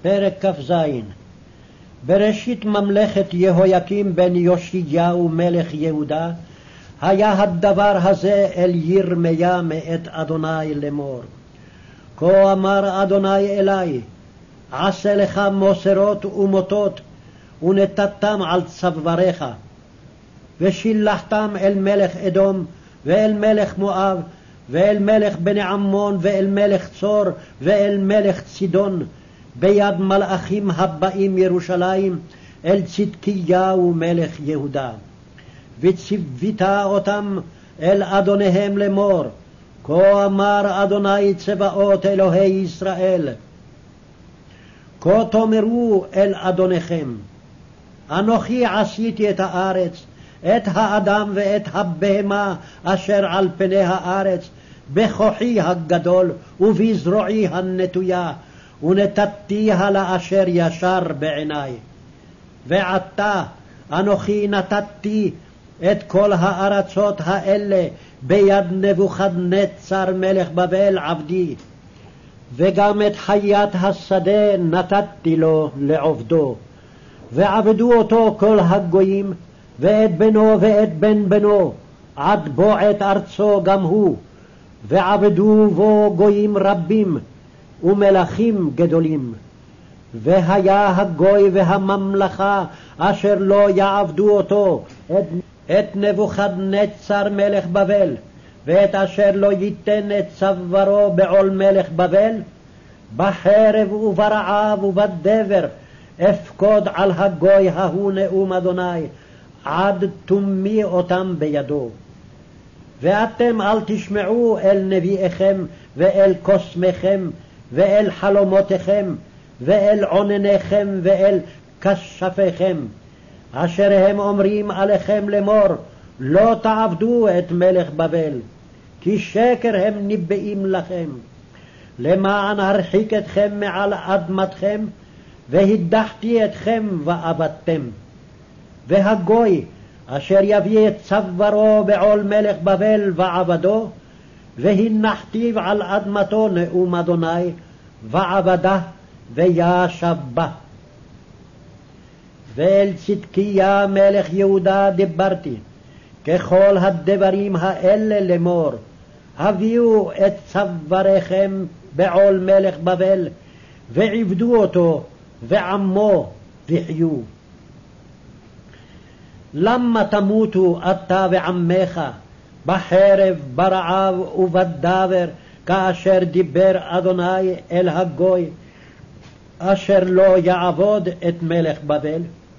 פרק כ"ז. בראשית ממלכת יהויקים בן יאשיהו מלך יהודה, היה הדבר הזה אל ירמיה מאת אדוני לאמור. כה אמר אדוני אלי, עשה לך מוסרות ומוטות, ונתתם על צוואריך, ושילחתם אל מלך אדום, ואל מלך מואב, ואל מלך בני עמון, ואל מלך צור, ואל מלך צידון, ביד מלאכים הבאים ירושלים, אל צדקיהו מלך יהודה. וציווית אותם אל אדוניהם לאמור, כה אמר אדוני צבאות אלוהי ישראל, כה תאמרו אל אדוניכם, אנוכי עשיתי את הארץ, את האדם ואת הבהמה אשר על פני הארץ, בכוחי הגדול ובזרועי הנטויה, ונתתיה לאשר ישר בעיני. ועתה אנוכי נתתי את כל הארצות האלה ביד נבוכדנצר מלך בבל עבדי, וגם את חיית השדה נתתי לו לעובדו, ועבדו אותו כל הגויים, ואת בנו ואת בן בנו, עד בועט ארצו גם הוא, ועבדו בו גויים רבים ומלכים גדולים. והיה הגוי והממלכה אשר לא יעבדו אותו, את נבוכדנצר מלך בבל, ואת אשר לא ייתן את צווארו בעול מלך בבל, בחרב וברעב ובדבר אפקוד על הגוי ההוא נאום אדוני, עד תומי אותם בידו. ואתם אל תשמעו אל נביאיכם ואל קוסמכם ואל חלומותיכם ואל עונניכם ואל כשפיכם, אשר הם אומרים עליכם לאמור, לא תעבדו את מלך בבל, כי שקר הם ניבאים לכם, למען הרחיק אתכם מעל אדמתכם, והדחתי אתכם ועבדתם. והגוי אשר יביא את צווארו בעול מלך בבל ועבדו, והנחתיו על אדמתו נאום אדוני, ועבדה וישב בה. ואל צדקיה מלך יהודה דיברתי, ככל הדברים האלה לאמור, הביאו את צוואריכם בעול מלך בבל, ועבדו אותו ועמו וחיו. למה תמותו אתה ועמך בחרב, ברעב ובדבר, כאשר דיבר אדוני אל הגוי אשר לא יעבוד את מלך בבל?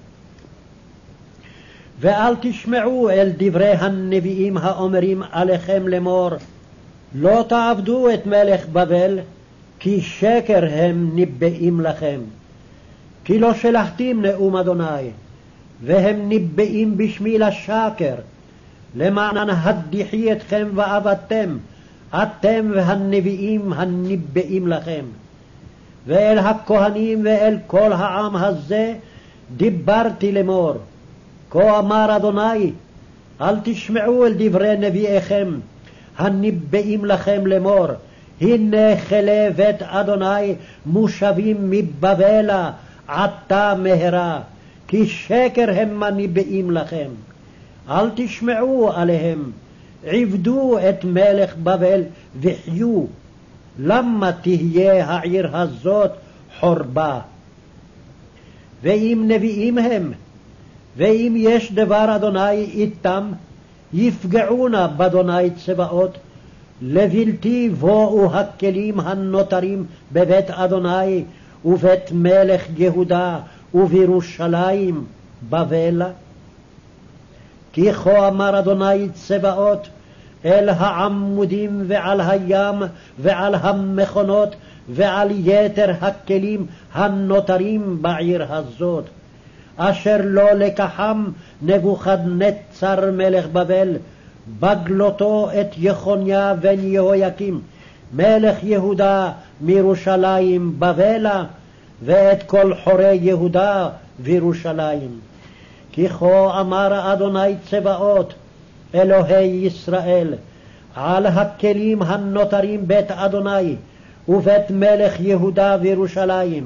ואל תשמעו אל דברי הנביאים האומרים עליכם לאמור, לא תעבדו את מלך בבל, כי שקר הם ניבאים לכם. כי לא שלחתים נאום אדוני, והם ניבאים בשמי לשקר, למען הדיחי אתכם ועבדתם, אתם והנביאים הניבאים לכם. ואל הכהנים ואל כל העם הזה דיברתי לאמור, כה אמר אדוני, אל תשמעו אל דברי נביאיכם הניבאים לכם לאמור, הנה כלי בית אדוני מושבים מבבלה עתה מהרה, כי שקר הם הניבאים לכם. אל תשמעו עליהם, עבדו את מלך בבל וחיו, למה תהיה העיר הזאת חורבה? ואם נביאים הם, ואם יש דבר אדוני איתם, יפגעונה באדוני צבאות, לבלתי בואו הכלים הנותרים בבית אדוני ובית מלך יהודה ובירושלים בבלה. כי כה אמר אדוני צבאות, אל העמודים ועל הים ועל המכונות ועל יתר הכלים הנותרים בעיר הזאת, אשר לא לקחם נבוכדנצר מלך בבל בגלותו את יחוניה בן יהויקים מלך יהודה מירושלים בבלה, ואת כל חורי יהודה וירושלים. כי כה אמר אדוני צבאות אלוהי ישראל, על הכלים הנותרים בית אדוני ובית מלך יהודה וירושלים,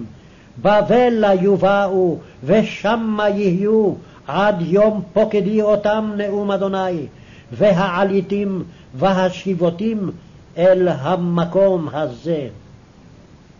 בבלה יובאו, ושמה יהיו, עד יום פוקדי אותם נאום אדוני, והעליתים והשיבותים אל המקום הזה.